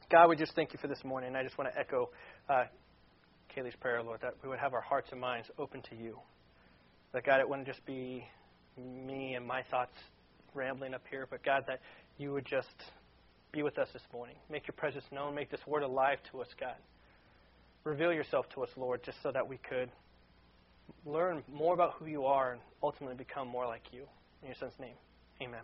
God, we just thank you for this morning. I just want to echo Kaylee's prayer, Lord, that we would have our hearts and minds open to you. That, God, it wouldn't just be me and my thoughts rambling up here, but, God, that you would just be with us this morning. Make your presence known. Make this word alive to us, God. Reveal yourself to us, Lord, just so that we could learn more about who you are and ultimately become more like you. In your Son's name, amen.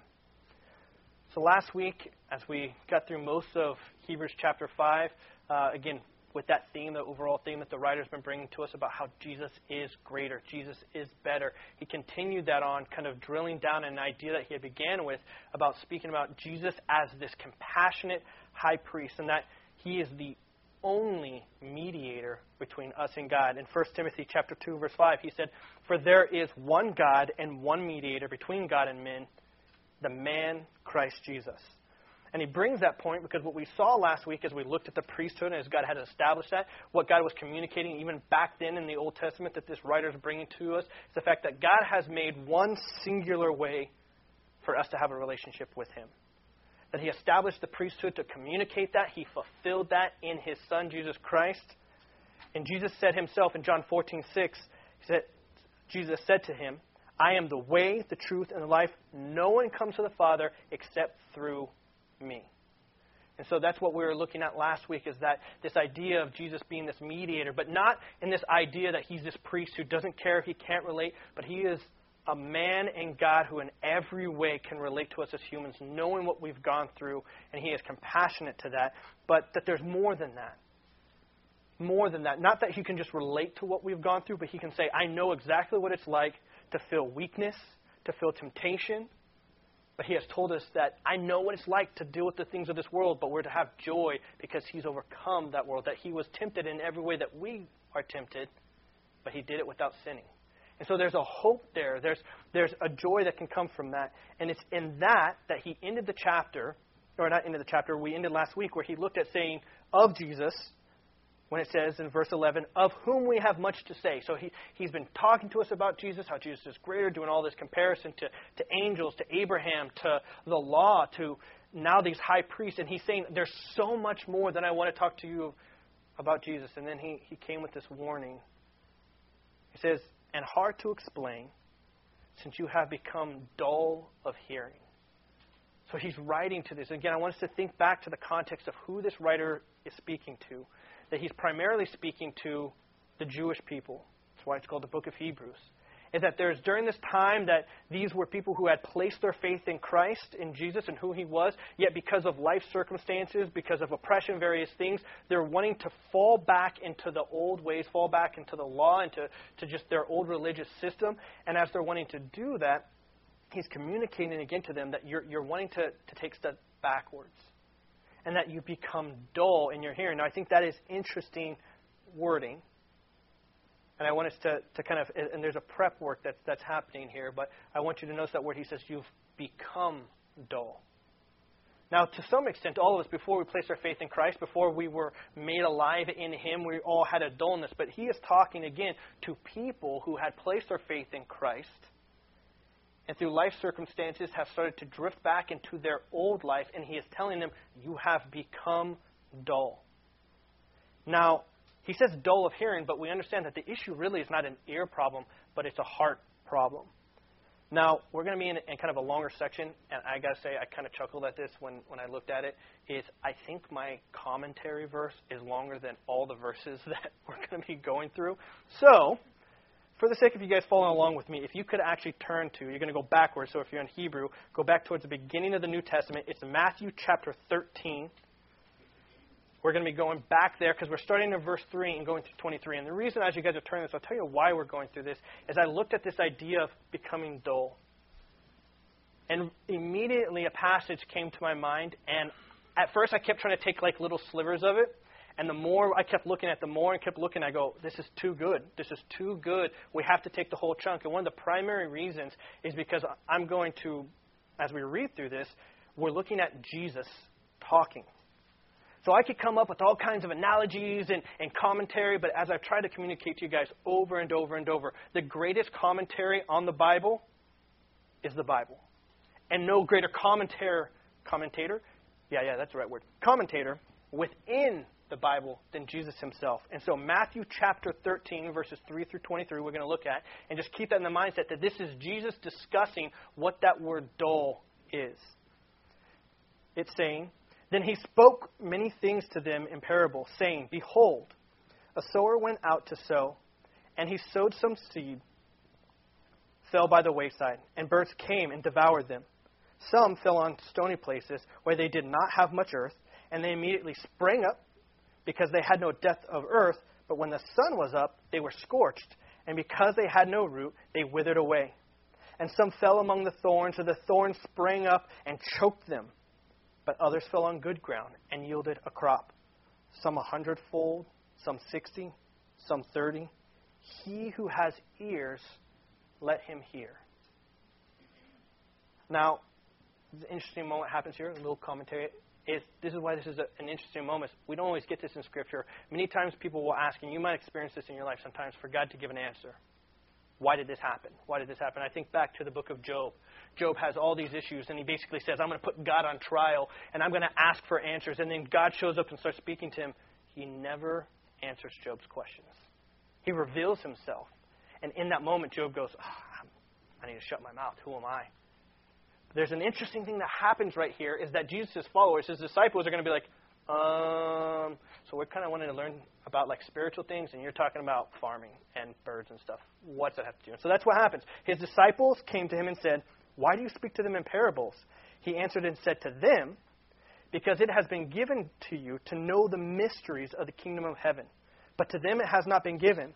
So last week, as we got through most of Hebrews chapter 5, again, with that theme, the overall theme that the writer's been bringing to us about how Jesus is greater, Jesus is better. He continued that on, kind of drilling down an idea that he had began with about speaking about Jesus as this compassionate high priest, and that he is the only mediator between us and God. In 1 Timothy chapter 2, verse 5, he said, "For there is one God and one mediator between God and men, the man Christ Jesus." And he brings that point because what we saw last week as we looked at the priesthood and as God had established that, what God was communicating even back then in the Old Testament that this writer is bringing to us, is the fact that God has made one singular way for us to have a relationship with him. That he established the priesthood to communicate that. He fulfilled that in his Son, Jesus Christ. And Jesus said himself in John 14:6, Jesus said to him, "I am the way, the truth, and the life. No one comes to the Father except through me." And so that's what we were looking at last week, is that this idea of Jesus being this mediator, but not in this idea that he's this priest who doesn't care, he can't relate, but he is a man and God who in every way can relate to us as humans, knowing what we've gone through, and he is compassionate to that, but that there's more than that. More than that. Not that he can just relate to what we've gone through, but he can say, I know exactly what it's like to feel weakness, to feel temptation. But he has told us that I know what it's like to deal with the things of this world, but we're to have joy because he's overcome that world, that he was tempted in every way that we are tempted, but he did it without sinning. And so there's a hope there. There's a joy that can come from that. And it's in that he ended the chapter, or not ended the chapter, we ended last week where he looked at saying of Jesus, when it says in verse 11, of whom we have much to say. So he's been talking to us about Jesus, how Jesus is greater, doing all this comparison to angels, to Abraham, to the law, to now these high priests. And he's saying there's so much more that I want to talk to you about Jesus. And then he came with this warning. He says, and hard to explain, since you have become dull of hearing. So he's writing to this. Again, I want us to think back to the context of who this writer is speaking to. That he's primarily speaking to the Jewish people. That's why it's called the book of Hebrews. Is that there's during this time that these were people who had placed their faith in Christ, in Jesus and who he was, yet because of life circumstances, because of oppression, various things, they're wanting to fall back into the old ways, fall back into the law, into just their old religious system. And as they're wanting to do that, he's communicating again to them that you're wanting to take steps backwards. And that you become dull in your hearing. Now, I think that is interesting wording. And I want us to kind of, and there's a prep work that's happening here, but I want you to notice that word. He says, you've become dull. Now, to some extent, all of us, before we placed our faith in Christ, before we were made alive in him, we all had a dullness. But he is talking again to people who had placed their faith in Christ and through life circumstances have started to drift back into their old life, and he is telling them, you have become dull. Now, he says dull of hearing, but we understand that the issue really is not an ear problem, but it's a heart problem. Now, we're going to be in kind of a longer section, and I got to say, I kind of chuckled at this when I looked at it, is I think my commentary verse is longer than all the verses that we're going to be going through. So, for the sake of you guys following along with me, if you could actually turn to, you're going to go backwards, so if you're in Hebrew, go back towards the beginning of the New Testament. It's Matthew chapter 13. We're going to be going back there because we're starting in verse 3 and going through 23. And the reason, as you guys are turning this, I'll tell you why we're going through this, is I looked at this idea of becoming dull. And immediately a passage came to my mind, and at first I kept trying to take like little slivers of it. And the more I kept looking at, I go, this is too good. This is too good. We have to take the whole chunk. And one of the primary reasons is because I'm going to, as we read through this, we're looking at Jesus talking. So I could come up with all kinds of analogies and commentary, but as I've tried to communicate to you guys over and over and over, the greatest commentary on the Bible is the Bible. And no greater commentator, that's the right word, commentator, within the Bible than Jesus himself. And so Matthew chapter 13, verses 3 through 23, we're going to look at. And just keep that in the mindset that this is Jesus discussing what that word dull is. It's saying, "Then he spoke many things to them in parables, saying, Behold, a sower went out to sow, and he sowed some seed, fell by the wayside, and birds came and devoured them. Some fell on stony places where they did not have much earth, and they immediately sprang up because they had no depth of earth. But when the sun was up, they were scorched, and because they had no root, they withered away. And some fell among the thorns, and the thorns sprang up and choked them. But others fell on good ground and yielded a crop, some 100-fold, some 60, some 30. He who has ears, let him hear." Now, the interesting moment happens here, a little commentary. This is why this is an interesting moment. We don't always get this in Scripture. Many times people will ask, and you might experience this in your life sometimes, for God to give an answer. Why did this happen? Why did this happen? I think back to the book of Job. Job has all these issues, and he basically says, I'm going to put God on trial, and I'm going to ask for answers. And then God shows up and starts speaking to him. He never answers Job's questions. He reveals himself. And in that moment, Job goes, I need to shut my mouth. Who am I? There's an interesting thing that happens right here is that Jesus' followers, his disciples, are going to be like, so we're kind of wanting to learn about like spiritual things, and you're talking about farming and birds and stuff. What's that have to do? And so that's what happens. His disciples came to him and said, "Why do you speak to them in parables?" He answered and said to them, "Because it has been given to you to know the mysteries of the kingdom of heaven. But to them it has not been given.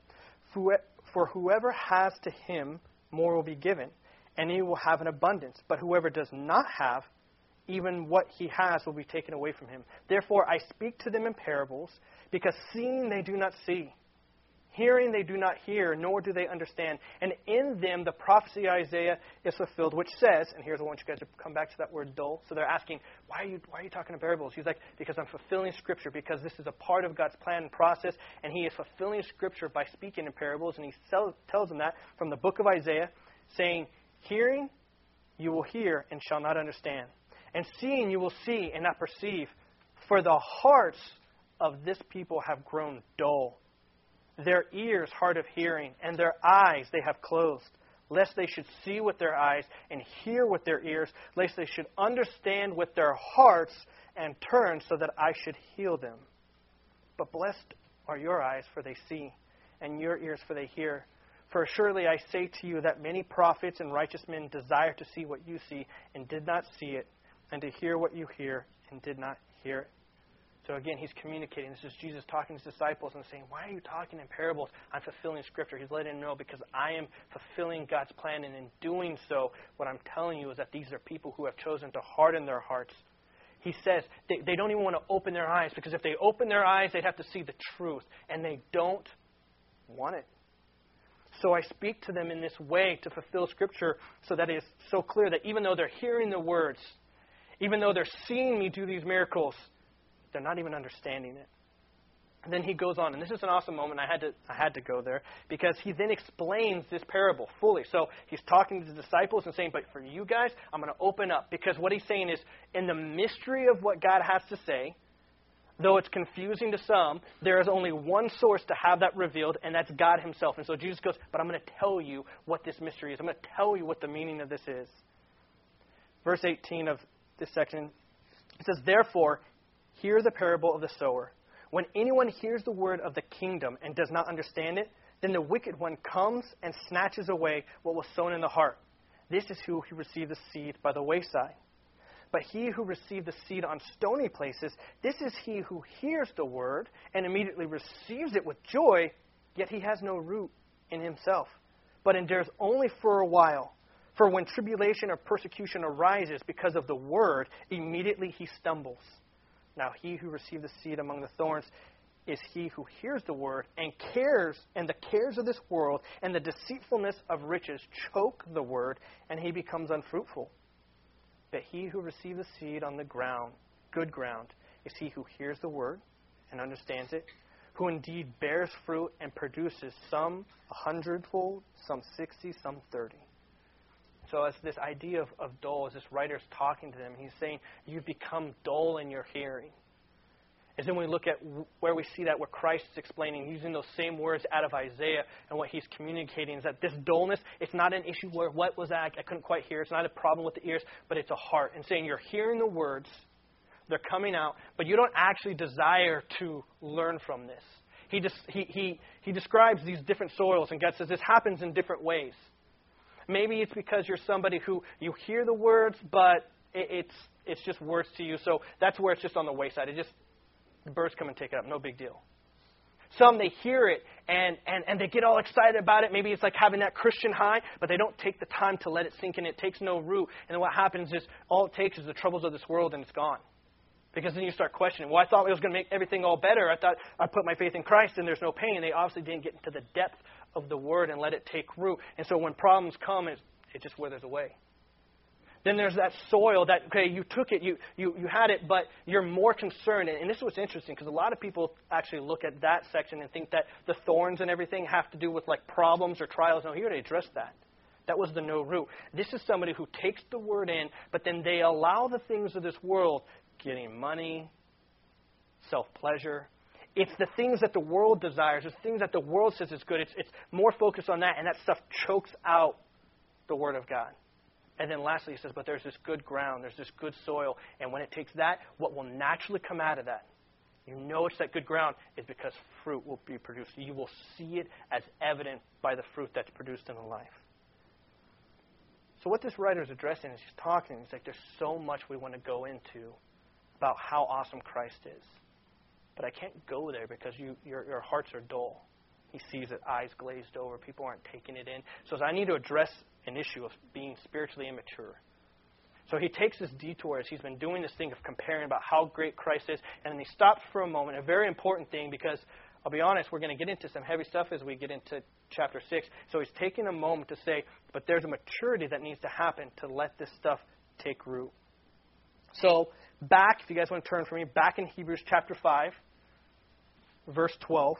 For whoever has, to him more will be given, and he will have an abundance. But whoever does not have, even what he has will be taken away from him. Therefore I speak to them in parables, because seeing they do not see, hearing they do not hear, nor do they understand. And in them the prophecy of Isaiah is fulfilled, which says," and here's, I want you guys to come back to that word dull. So they're asking, why are you talking in parables? He's like, because I'm fulfilling Scripture, because this is a part of God's plan and process, and he is fulfilling Scripture by speaking in parables. And he tells them that from the book of Isaiah, saying, "Hearing you will hear and shall not understand. And seeing you will see and not perceive. For the hearts of this people have grown dull. Their ears hard of hearing, and their eyes they have closed, lest they should see with their eyes and hear with their ears, lest they should understand with their hearts and turn, so that I should heal them. But blessed are your eyes, for they see, and your ears, for they hear. For surely I say to you that many prophets and righteous men desire to see what you see, and did not see it, and to hear what you hear, and did not hear it." So again, he's communicating. This is Jesus talking to his disciples and saying, why are you talking in parables? I'm fulfilling Scripture. He's letting them know because I am fulfilling God's plan. And in doing so, what I'm telling you is that these are people who have chosen to harden their hearts. He says they don't even want to open their eyes, because if they open their eyes, they'd have to see the truth. And they don't want it. So I speak to them in this way to fulfill Scripture, so that it is so clear that even though they're hearing the words, even though they're seeing me do these miracles, they're not even understanding it. And then he goes on, and this is an awesome moment. I had to go there, because he then explains this parable fully. So he's talking to the disciples and saying, but for you guys, I'm going to open up. Because what he's saying is, in the mystery of what God has to say, though it's confusing to some, there is only one source to have that revealed, and that's God himself. And so Jesus goes, but I'm going to tell you what this mystery is. I'm going to tell you what the meaning of this is. Verse 18 of this section, it says, "Therefore, hear the parable of the sower. When anyone hears the word of the kingdom and does not understand it, then the wicked one comes and snatches away what was sown in the heart. This is who received the seed by the wayside. But he who received the seed on stony places, this is he who hears the word and immediately receives it with joy, yet he has no root in himself, but endures only for a while. For when tribulation or persecution arises because of the word, immediately he stumbles. Now he who received the seed among the thorns is he who hears the word and the cares of this world and the deceitfulness of riches choke the word, and he becomes unfruitful. But he who received the seed on the ground, good ground, is he who hears the word and understands it, who indeed bears fruit and produces some 100-fold, some 60, some 30. So as this idea of dull, as this writer is talking to them, he's saying, you've become dull in your hearing. is then we look at where we see that, where Christ is explaining, using those same words out of Isaiah, and what he's communicating is that this dullness, it's not an issue where what was that? I couldn't quite hear. It's not a problem with the ears, but it's a heart. And saying you're hearing the words, they're coming out, but you don't actually desire to learn from this. He describes these different soils, and God says this happens in different ways. Maybe it's because you're somebody who you hear the words, but it's just words to you. So that's where it's just on the wayside. The birds come and take it up. No big deal. Some, they hear it and they get all excited about it. Maybe it's like having that Christian high, but they don't take the time to let it sink in. It takes no root. And then what happens is all it takes is the troubles of this world and it's gone. Because then you start questioning, well, I thought it was going to make everything all better. I thought I put my faith in Christ and there's no pain. They obviously didn't get into the depth of the Word and let it take root. And so when problems come, it just withers away. Then there's that soil that, okay, you took it, you had it, but you're more concerned. And this is what's interesting, because a lot of people actually look at that section and think that the thorns and everything have to do with like problems or trials. No, he already addressed that. That was the no root. This is somebody who takes the Word in, but then they allow the things of this world, getting money, self-pleasure. It's the things that the world desires. It's things that the world says is good. It's more focused on that, and that stuff chokes out the Word of God. And then lastly, he says, but there's this good ground, there's this good soil, and when it takes that, what will naturally come out of that, you know it's that good ground, is because fruit will be produced. You will see it as evident by the fruit that's produced in the life. So what this writer is addressing is he's talking, he's like, there's so much we want to go into about how awesome Christ is. But I can't go there because your hearts are dull. He sees it, eyes glazed over. People aren't taking it in. So I need to address an issue of being spiritually immature. So he takes this detour as he's been doing this thing of comparing about how great Christ is. And then he stops for a moment, a very important thing, because I'll be honest, we're going to get into some heavy stuff as we get into chapter 6. So he's taking a moment to say, but there's a maturity that needs to happen to let this stuff take root. So back, if you guys want to turn for me, back in Hebrews chapter 5, verse 12.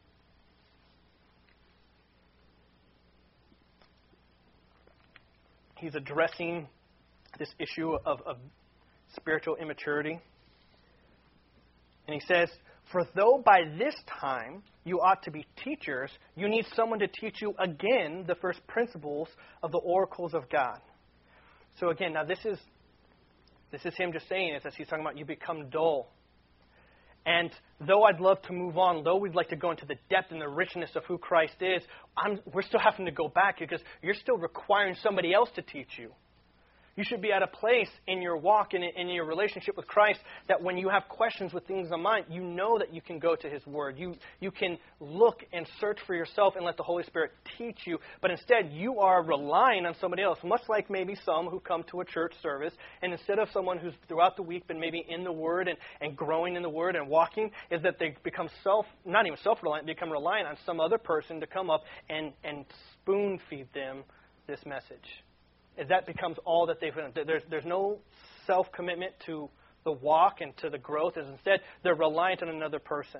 He's addressing this issue of spiritual immaturity. And he says, for though by this time you ought to be teachers, you need someone to teach you again the first principles of the oracles of God. So again, now this is him just saying this as he's talking about you become dull. And though I'd love to move on, though we'd like to go into the depth and the richness of who Christ is, we're still having to go back because you're still requiring somebody else to teach you. You should be at a place in your walk and in your relationship with Christ that when you have questions with things on mind, you know that you can go to His Word. You can look and search for yourself and let the Holy Spirit teach you. But instead, you are relying on somebody else, much like maybe some who come to a church service. And instead of someone who's throughout the week been maybe in the Word and growing in the Word and walking, is that they become not even self-reliant, become reliant on some other person to come up and spoon feed them this message. As that becomes all that they've done. There's no self-commitment to the walk and to the growth. As instead, they're reliant on another person.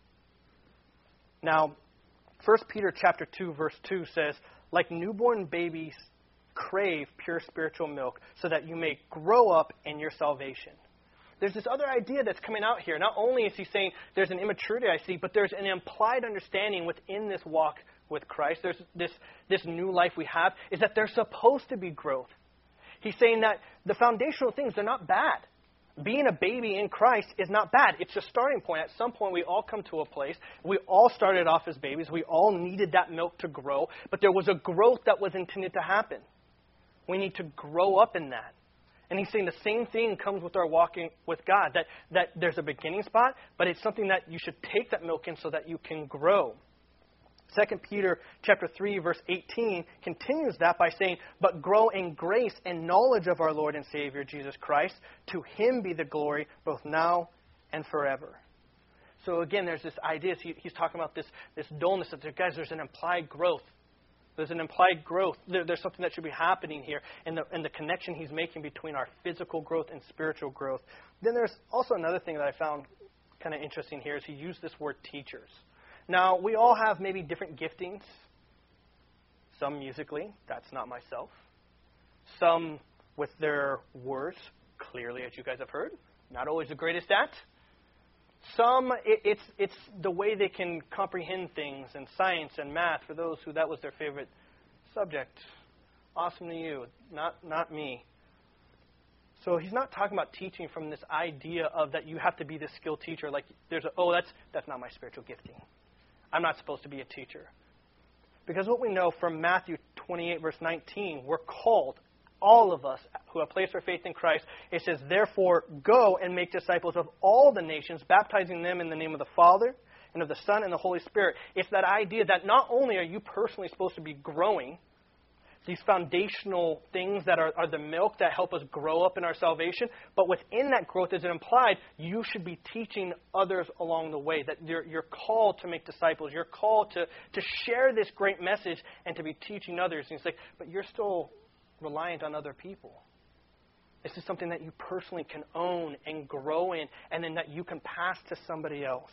Now, 1 Peter chapter 2, verse 2 says, like newborn babies crave pure spiritual milk so that you may grow up in your salvation. There's this other idea that's coming out here. Not only is he saying there's an immaturity I see, but there's an implied understanding within this walk with Christ. There's this new life we have, is that there's supposed to be growth. He's saying that the foundational things, they're not bad. Being a baby in Christ is not bad. It's a starting point. At some point, we all come to a place. We all started off as babies. We all needed that milk to grow, but there was a growth that was intended to happen. We need to grow up in that. And he's saying the same thing comes with our walking with God, that there's a beginning spot, but it's something that you should take that milk in so that you can grow. 2 Peter chapter 3, verse 18 continues that by saying, but grow in grace and knowledge of our Lord and Savior, Jesus Christ. To Him be the glory both now and forever. So again, there's this idea. He's talking about this dullness. That guys, there's an implied growth. There's an implied growth. There's something that should be happening here. And the connection he's making between our physical growth and spiritual growth. Then there's also another thing that I found kind of interesting here is he used this word teachers. Now, we all have maybe different giftings. Some musically, that's not myself. Some with their words, clearly, as you guys have heard, not always the greatest at. Some, it's the way they can comprehend things, and science and math, for those who that was their favorite subject. Awesome to you, not me. So he's not talking about teaching from this idea of that you have to be this skilled teacher. Like that's not my spiritual gifting. I'm not supposed to be a teacher. Because what we know from Matthew 28, verse 19, we're called, all of us who have placed our faith in Christ, it says, therefore, go and make disciples of all the nations, baptizing them in the name of the Father and of the Son and the Holy Spirit. It's that idea that not only are you personally supposed to be growing, these foundational things that are the milk that help us grow up in our salvation, but within that growth, as it implied, you should be teaching others along the way, that you're called to make disciples. You're called to share this great message and to be teaching others. And it's like, but you're still reliant on other people. This is something that you personally can own and grow in, and then that you can pass to somebody else.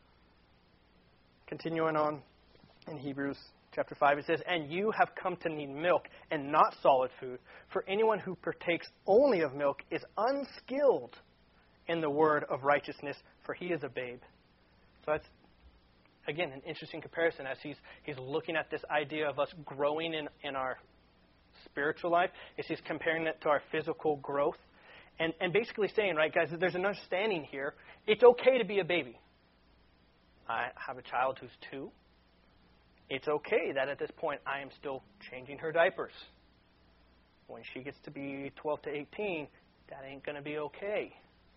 Continuing on in Hebrews chapter 5, it says, and you have come to need milk and not solid food, for anyone who partakes only of milk is unskilled in the word of righteousness, for he is a babe. So that's, again, an interesting comparison as he's looking at this idea of us growing in our spiritual life. As he's comparing it to our physical growth. And basically saying, right, guys, there's an understanding here. It's okay to be a baby. I have a child who's 2. It's okay that at this point I am still changing her diapers. When she gets to be 12 to 18, that ain't going to be okay.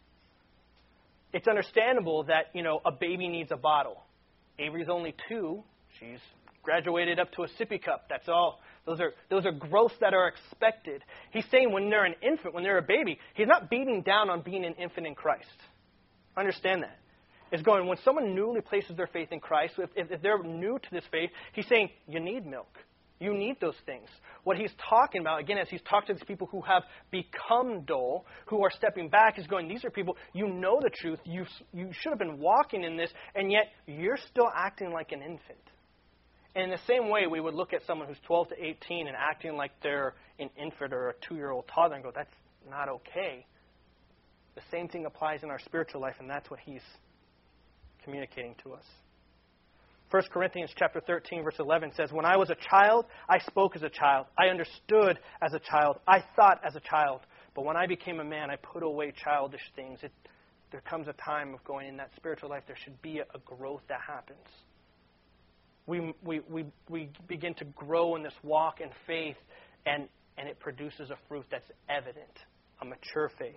It's understandable that, a baby needs a bottle. Avery's only 2. She's graduated up to a sippy cup. That's all. Those are growths that are expected. He's saying when they're an infant, when they're a baby, he's not beating down on being an infant in Christ. Understand that. It's going, when someone newly places their faith in Christ, if they're new to this faith, he's saying, you need milk. You need those things. What he's talking about, again, as he's talked to these people who have become dull, who are stepping back, is going, these are people, you know the truth, you should have been walking in this, and yet you're still acting like an infant. And in the same way, we would look at someone who's 12 to 18 and acting like they're an infant or a 2-year-old toddler and go, that's not okay. The same thing applies in our spiritual life, and that's what he's communicating to us. 1 Corinthians chapter 13, verse 11 says, when I was a child, I spoke as a child. I understood as a child. I thought as a child. But when I became a man, I put away childish things. There comes a time of going in that spiritual life. There should be a growth that happens. We begin to grow in this walk in faith, and it produces a fruit that's evident, a mature faith.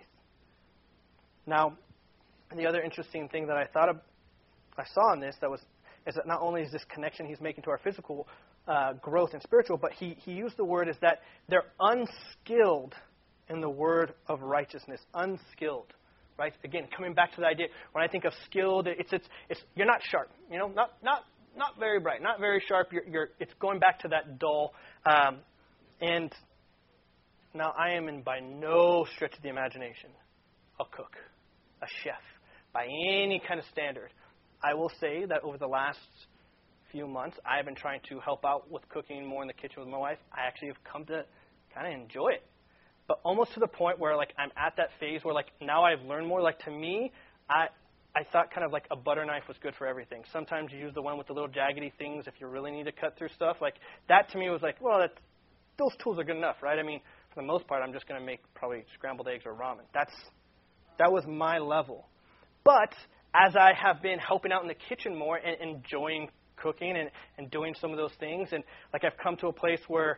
Now, the other interesting thing that I saw in this is that not only is this connection he's making to our physical growth and spiritual, but he used the word is that they're unskilled in the word of righteousness. Unskilled, right? Again, coming back to the idea, when I think of skilled, it's you're not sharp, not very bright, not very sharp. It's going back to that dull. And now I am by no stretch of the imagination a cook, a chef, by any kind of standard. I will say that over the last few months, I have been trying to help out with cooking more in the kitchen with my wife. I actually have come to kind of enjoy it. But almost to the point where, I'm at that phase where, now I've learned more. To me, I thought kind of like a butter knife was good for everything. Sometimes you use the one with the little jaggedy things if you really need to cut through stuff. That to me was those tools are good enough, right? I mean, for the most part, I'm just going to make probably scrambled eggs or ramen. That was my level. But as I have been helping out in the kitchen more and enjoying cooking and doing some of those things, and I've come to a place where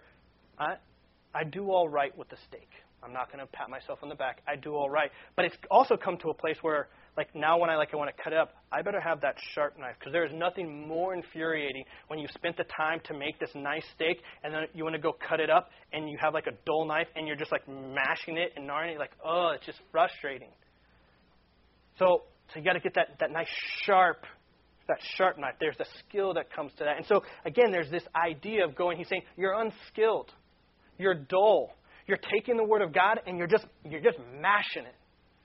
I do all right with the steak. I'm not going to pat myself on the back. I do all right. But it's also come to a place where, now when I want to cut it up, I better have that sharp knife, because there is nothing more infuriating when you spent the time to make this nice steak and then you want to go cut it up and you have a dull knife and you're just mashing it and gnarring it. It's just frustrating. So you got to get that nice sharp knife. There's the skill that comes to that. And so, again, there's this idea of going, he's saying, you're unskilled. You're dull. You're taking the Word of God and you're just mashing it.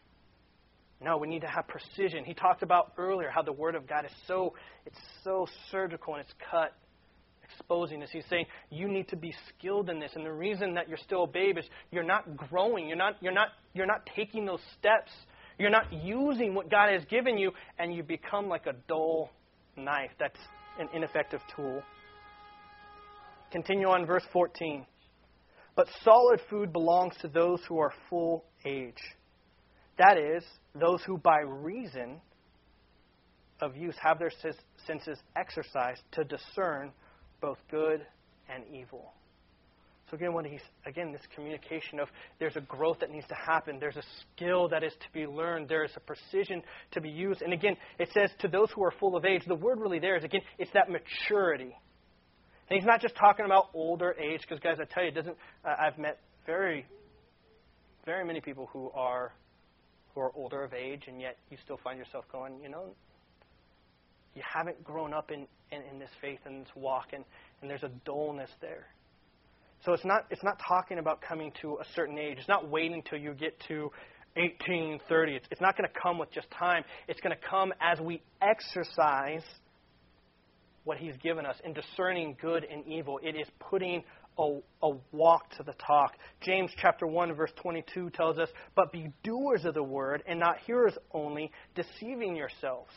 No, we need to have precision. He talked about earlier how the Word of God is so surgical and it's cut, exposing this. He's saying you need to be skilled in this. And the reason that you're still a babe is you're not growing. You're not taking those steps. You're not using what God has given you, and you become like a dull knife. That's an ineffective tool. Continue on verse 14. But solid food belongs to those who are full age. That is, those who by reason of use have their senses exercised to discern both good and evil. So again, this communication of there's a growth that needs to happen. There's a skill that is to be learned. There is a precision to be used. And again, it says to those who are full of age. The word really there is, again, it's that maturity. And he's not just talking about older age, because guys, I tell you, it doesn't. I've met very, very many people who are older of age, and yet you still find yourself going, you haven't grown up in this faith and this walk, and there's a dullness there. So it's not talking about coming to a certain age. It's not waiting till you get to 18, 30. It's not going to come with just time. It's going to come as we exercise what He's given us in discerning good and evil. It is putting a walk to the talk. James chapter 1 verse 22 tells us, but be doers of the word and not hearers only, deceiving yourselves.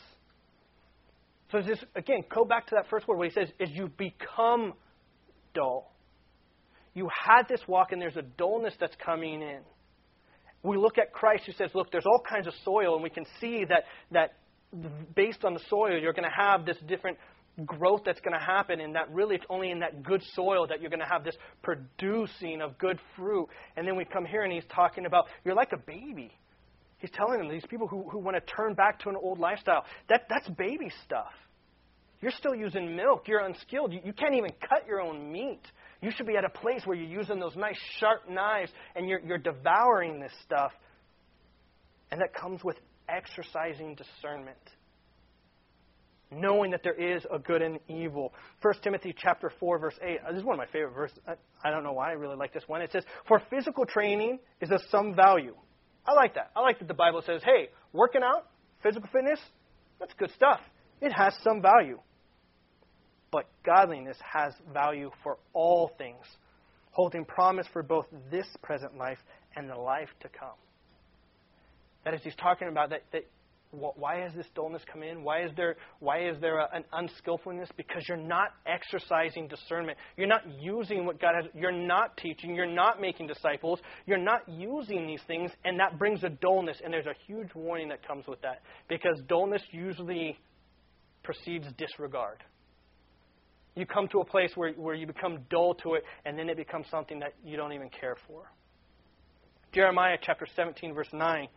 So just, again, go back to that first word where he says, is you become dull. You had this walk and there's a dullness that's coming in. We look at Christ who says, look, there's all kinds of soil, and we can see that based on the soil, you're going to have this different growth that's going to happen, and that really it's only in that good soil that you're going to have this producing of good fruit. And then we come here and he's talking about, you're like a baby. He's telling them, these people who want to turn back to an old lifestyle, that's baby stuff. You're still using milk. You're unskilled. You can't even cut your own meat. You should be at a place where you're using those nice sharp knives and you're devouring this stuff. And that comes with exercising discernment. Knowing that there is a good and evil. 1 Timothy chapter 4, verse 8. This is one of my favorite verses. I don't know why I really like this one. It says, for physical training is of some value. I like that. I like that the Bible says, hey, working out, physical fitness, that's good stuff. It has some value. But godliness has value for all things, holding promise for both this present life and the life to come. That is, he's talking about that why has this dullness come in? Why is there an unskillfulness? Because you're not exercising discernment. You're not using what God has. You're not teaching. You're not making disciples. You're not using these things, and that brings a dullness. And there's a huge warning that comes with that, because dullness usually precedes disregard. You come to a place where you become dull to it, and then it becomes something that you don't even care for. Jeremiah chapter 17, verse 9.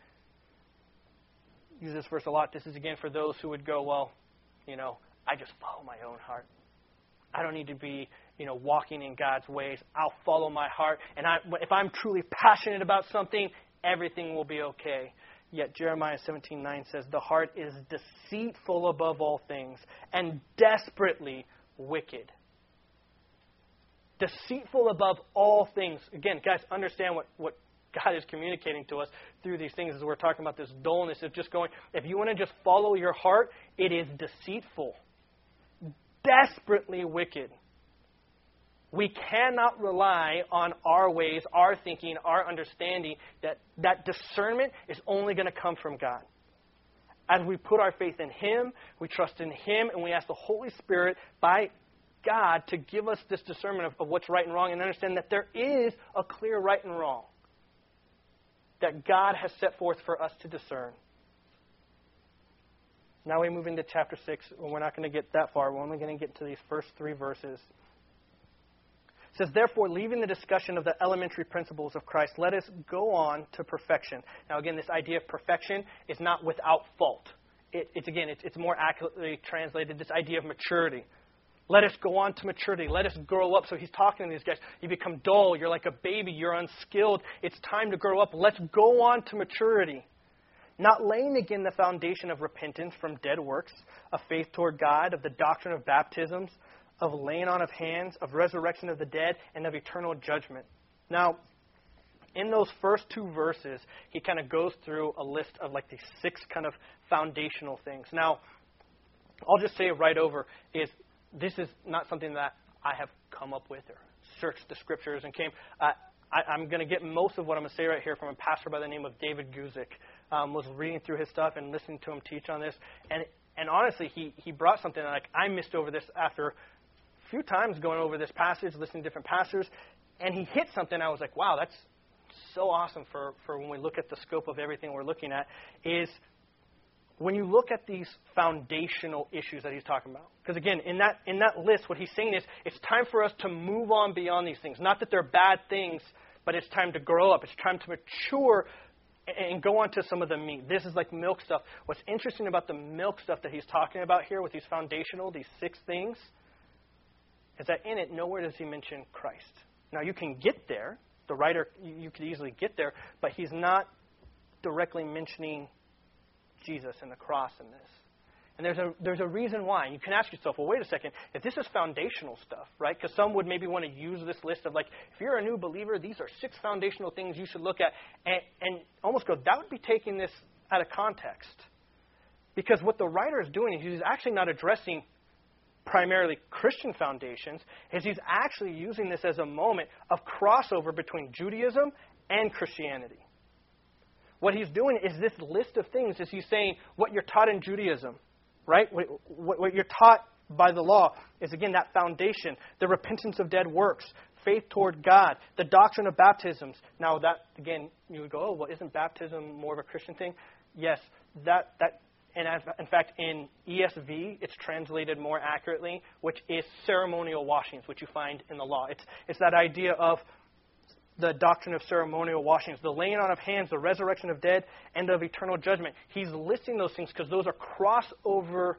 Use this verse a lot. This is again for those who would go, well, I just follow my own heart. I don't need to be, walking in God's ways. I'll follow my heart. And if I'm truly passionate about something, everything will be okay. Yet Jeremiah 17:9 says, the heart is deceitful above all things and desperately wicked. Deceitful above all things. Again, guys, understand what God is communicating to us through these things as we're talking about this dullness of just going, if you want to just follow your heart, it is deceitful. Desperately wicked. We cannot rely on our ways, our thinking, our understanding, that discernment is only going to come from God. As we put our faith in Him, we trust in Him, and we ask the Holy Spirit by God to give us this discernment of what's right and wrong, and understand that there is a clear right and wrong that God has set forth for us to discern. Now we move into chapter 6, and we're not going to get that far. We're only going to get to these first 3 verses. It says, therefore, leaving the discussion of the elementary principles of Christ, let us go on to perfection. Now, again, this idea of perfection is not without fault. It's more accurately translated, this idea of maturity. Let us go on to maturity. Let us grow up. So he's talking to these guys. You become dull. You're like a baby. You're unskilled. It's time to grow up. Let's go on to maturity. Not laying again the foundation of repentance from dead works, of faith toward God, of the doctrine of baptisms, of laying on of hands, of resurrection of the dead, and of eternal judgment. Now, in those first 2 verses, he kind of goes through a list of like these 6 kind of foundational things. Now, I'll just say it right over is this is not something that I have come up with or searched the scriptures and came. I'm going to get most of what I'm going to say right here from a pastor by the name of David Guzik. was reading through his stuff and listening to him teach on this. And honestly, he brought something that, like, I missed over this after a few times going over this passage, listening to different pastors. And he hit something. I was like, wow, that's so awesome for when we look at the scope of everything we're looking at, is when you look at these foundational issues that he's talking about. Because again, in that list, what he's saying is it's time for us to move on beyond these things. Not that they're bad things, but it's time to grow up. It's time to mature and go on to some of the meat. This is like milk stuff. What's interesting about the milk stuff that he's talking about here with these foundational, these 6 things, is that in it, nowhere does he mention Christ. Now, you can get there. The writer, you could easily get there, but he's not directly mentioning Jesus and the cross in this. And there's a reason why. And you can ask yourself, well, wait a second, if this is foundational stuff, right? Because some would maybe want to use this list of, like, if you're a new believer, these are 6 foundational things you should look at, and almost go, that would be taking this out of context. Because what the writer is doing is he's actually not addressing primarily Christian foundations, is he's actually using this as a moment of crossover between Judaism and Christianity. What he's doing is this list of things is he's saying what you're taught in Judaism, right? What you're taught by the law is, again, that foundation, the repentance of dead works, faith toward God, the doctrine of baptisms. Now that, again, you would go, oh, well, isn't baptism more of a Christian thing? Yes, that and in fact, in ESV, it's translated more accurately, which is ceremonial washings, which you find in the law. It's that idea of the doctrine of ceremonial washings, the laying on of hands, the resurrection of dead, and of eternal judgment. He's listing those things because those are crossover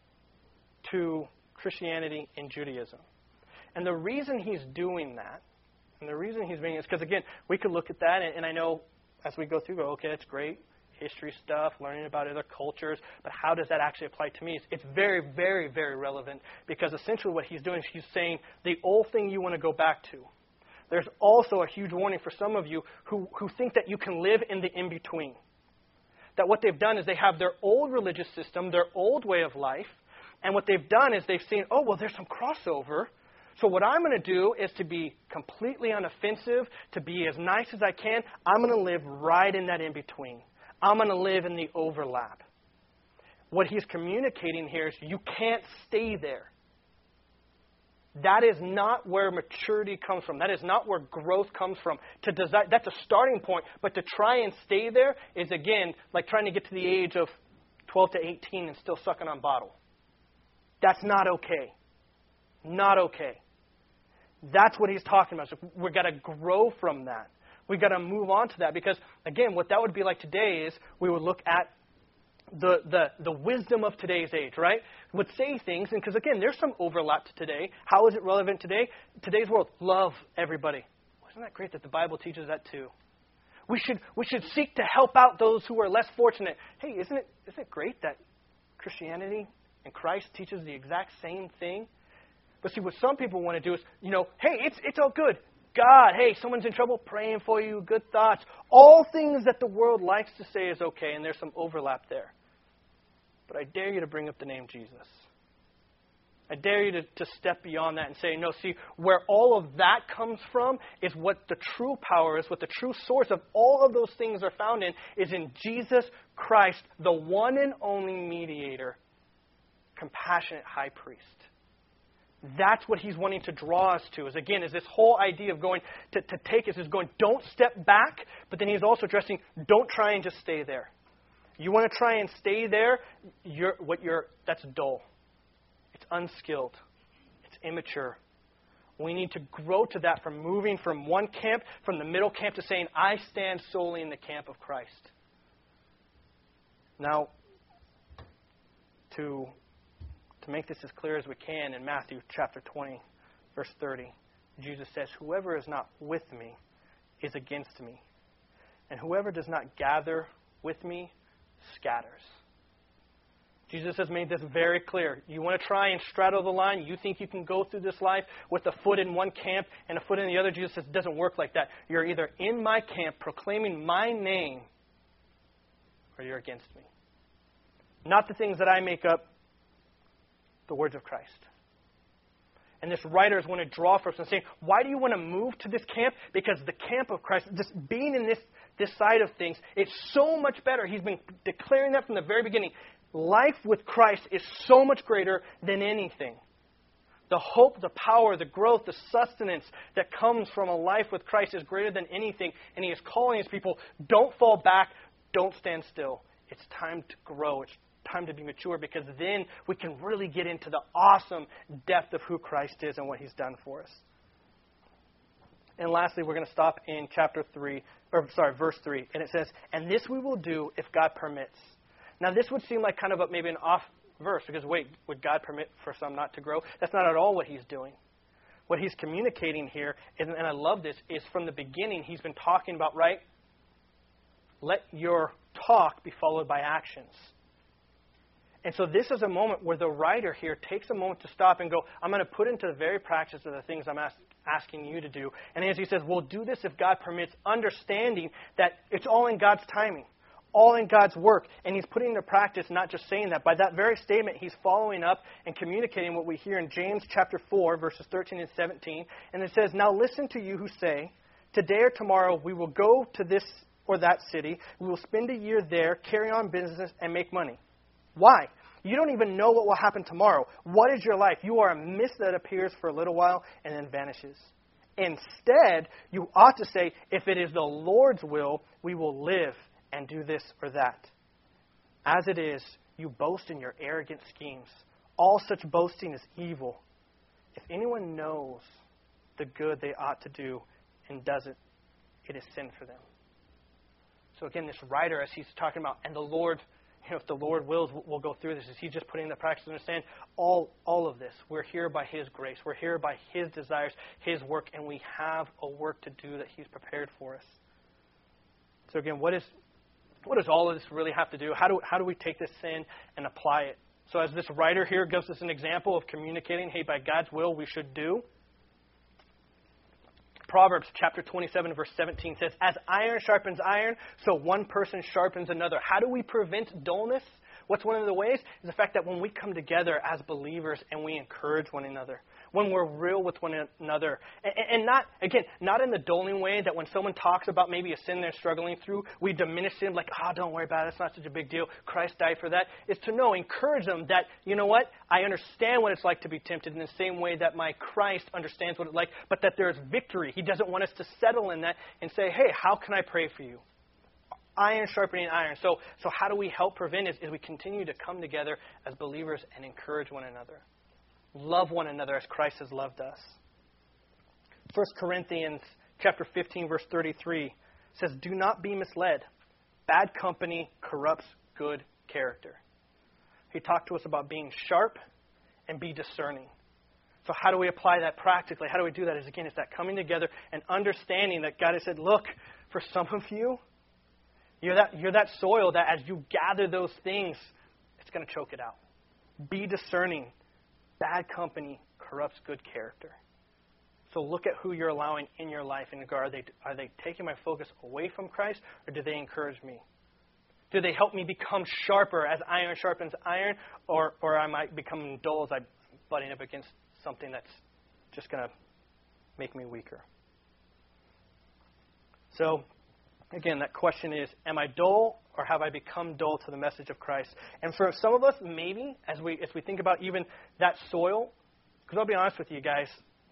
to Christianity and Judaism. And the reason he's doing that, and the reason he's doing it is because, again, we could look at that, and I know as we go through, okay, that's great. History stuff, learning about other cultures, but how does that actually apply to me? It's very, very, very relevant, because essentially what he's doing is he's saying the old thing you want to go back to. There's also a huge warning for some of you who think that you can live in the in-between. That what they've done is they have their old religious system, their old way of life, and what they've done is they've seen, oh, well, there's some crossover, so what I'm going to do is to be completely unoffensive, to be as nice as I can. I'm going to live right in that in-between. I'm going to live in the overlap. What he's communicating here is you can't stay there. That is not where maturity comes from. That is not where growth comes from. That's a starting point, but to try and stay there is, again, like trying to get to the age of 12 to 18 and still sucking on bottle. That's not okay. Not okay. That's what he's talking about. So we've got to grow from that. We've got to move on to that because, again, what that would be like today is we would look at the wisdom of today's age, right? Would say things, and because, again, there's some overlap to today. How is it relevant today? Today's world, love everybody. Isn't that great that the Bible teaches that too? We should seek to help out those who are less fortunate. Hey, isn't it great that Christianity and Christ teaches the exact same thing? But see, what some people want to do is, hey, it's all good. God, hey, someone's in trouble, praying for you, good thoughts. All things that the world likes to say is okay, and there's some overlap there. But I dare you to bring up the name Jesus. I dare you to step beyond that and say, no, see, where all of that comes from is what the true power is, what the true source of all of those things are found in, is in Jesus Christ, the one and only mediator, compassionate high priest. That's what he's wanting to draw us to, is this whole idea of going to take us, is going, don't step back, but then he's also addressing, don't try and just stay there. You want to try and stay there, that's dull. It's unskilled. It's immature. We need to grow to that from moving from one camp, from the middle camp, to saying, I stand solely in the camp of Christ. Now, to make this as clear as we can, in Matthew chapter 20, verse 30, Jesus says, whoever is not with me is against me, and whoever does not gather with me scatters. Jesus has made this very clear. You want to try and straddle the line? You think you can go through this life with a foot in one camp and a foot in the other? Jesus says it doesn't work like that. You're either in my camp proclaiming my name, or you're against me. Not the things that I make up, the words of Christ. And this writer is want to draw for us and saying, why do you want to move to this camp? Because the camp of Christ, just being in this this side of things, it's so much better. He's been declaring that from the very beginning. Life with Christ is so much greater than anything. The hope, the power, the growth, the sustenance that comes from a life with Christ is greater than anything. And He is calling His people, don't fall back, don't stand still. It's time to grow. It's time to be mature, because then we can really get into the awesome depth of who Christ is and what He's done for us. And lastly, we're going to stop in verse 3. And it says, and this we will do if God permits. Now, this would seem like kind of maybe an off verse, because wait, would God permit for some not to grow? That's not at all what He's doing. What He's communicating here, and I love this, is from the beginning He's been talking about, right? Let your talk be followed by actions. And so this is a moment where the writer here takes a moment to stop and go, I'm going to put into the very practice of the things I'm asking you to do. And as he says, we'll do this if God permits, understanding that it's all in God's timing, all in God's work. And he's putting into practice, not just saying that. By that very statement, he's following up and communicating what we hear in James chapter 4, verses 13 and 17. And it says, now listen to you who say, today or tomorrow we will go to this or that city. We will spend a year there, carry on business, and make money. Why? You don't even know what will happen tomorrow. What is your life? You are a mist that appears for a little while and then vanishes. Instead, you ought to say, if it is the Lord's will, we will live and do this or that. As it is, you boast in your arrogant schemes. All such boasting is evil. If anyone knows the good they ought to do and does it, it is sin for them. So again, this writer, as he's talking about, and the Lord, if the Lord wills, we'll go through this. Is he just putting in the practice to understand all of this? We're here by His grace. We're here by His desires, His work, and we have a work to do that He's prepared for us. So again, what does all of this really have to do? How do we take this sin and apply it? So as this writer here gives us an example of communicating, hey, by God's will we should do. Proverbs chapter 27, verse 17 says, as iron sharpens iron, so one person sharpens another. How do we prevent dullness? What's one of the ways? Is the fact that when we come together as believers and we encourage one another, when we're real with one another, and not in the dulling way that when someone talks about maybe a sin they're struggling through, we diminish them like, don't worry about it, it's not such a big deal, Christ died for that. It's to encourage them that, you know what, I understand what it's like to be tempted in the same way that my Christ understands what it's like, but that there's victory. He doesn't want us to settle in that and say, hey, how can I pray for you? Iron sharpening iron. So how do we help prevent it? Is we continue to come together as believers and encourage one another. Love one another as Christ has loved us. 1 Corinthians chapter 15, verse 33 says, do not be misled. Bad company corrupts good character. He talked to us about being sharp and be discerning. So how do we apply that practically? How do we do that? It's that coming together and understanding that God has said, look, for some of you, you're that soil that as you gather those things, it's going to choke it out. Be discerning. Bad company corrupts good character. So look at who you're allowing in your life and are they taking my focus away from Christ, or do they encourage me? Do they help me become sharper as iron sharpens iron, or I might become dull as I'm butting up against something that's just going to make me weaker? So again, that question is, am I dull or have I become dull to the message of Christ? And for some of us, maybe, as we think about even that soil, because I'll be honest with you guys,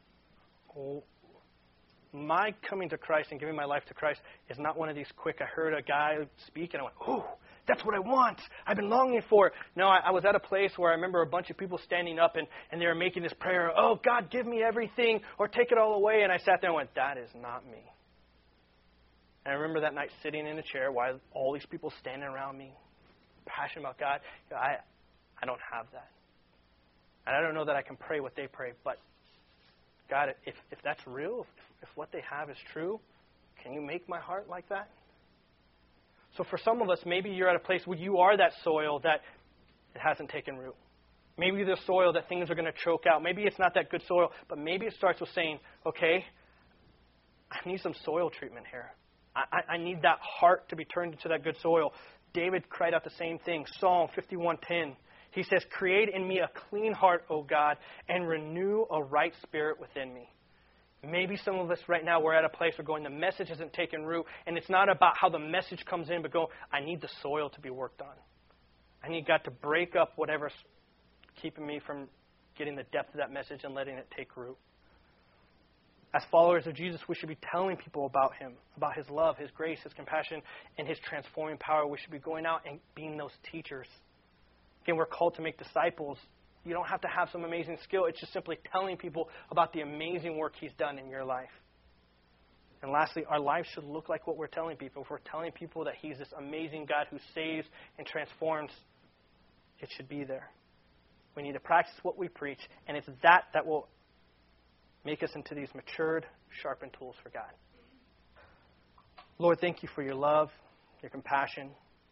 my coming to Christ and giving my life to Christ is not one of these quick, I heard a guy speak and I went, oh, that's what I want. I've been longing for it. No, I was at a place where I remember a bunch of people standing up and they were making this prayer, oh, God, give me everything or take it all away. And I sat there and went, that is not me. And I remember that night sitting in a chair while all these people standing around me, passionate about God. I don't have that. And I don't know that I can pray what they pray, but God, if that's real, if what they have is true, can you make my heart like that? So for some of us, maybe you're at a place where you are that soil that it hasn't taken root. Maybe the soil that things are going to choke out. Maybe it's not that good soil, but maybe it starts with saying, okay, I need some soil treatment here. I need that heart to be turned into that good soil. David cried out the same thing. Psalm 51:10. He says, create in me a clean heart, O God, and renew a right spirit within me. Maybe some of us right now, we're at a place where going, the message isn't taking root, and it's not about how the message comes in, but go, I need the soil to be worked on. I need God to break up whatever's keeping me from getting the depth of that message and letting it take root. As followers of Jesus, we should be telling people about Him, about His love, His grace, His compassion, and His transforming power. We should be going out and being those teachers. Again, we're called to make disciples. You don't have to have some amazing skill. It's just simply telling people about the amazing work He's done in your life. And lastly, our lives should look like what we're telling people. If we're telling people that He's this amazing God who saves and transforms, it should be there. We need to practice what we preach, and it's that will make us into these matured, sharpened tools for God. Lord, thank you for your love, your compassion.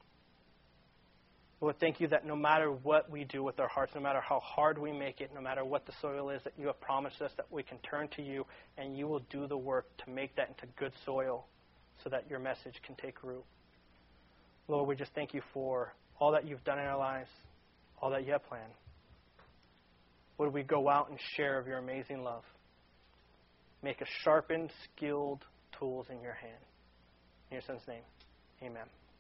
Lord, thank you that no matter what we do with our hearts, no matter how hard we make it, no matter what the soil is, that you have promised us that we can turn to you and you will do the work to make that into good soil so that your message can take root. Lord, we just thank you for all that you've done in our lives, all that you have planned. Would we go out and share of your amazing love? Make us sharpened, skilled tools in your hand. In your Son's name, amen.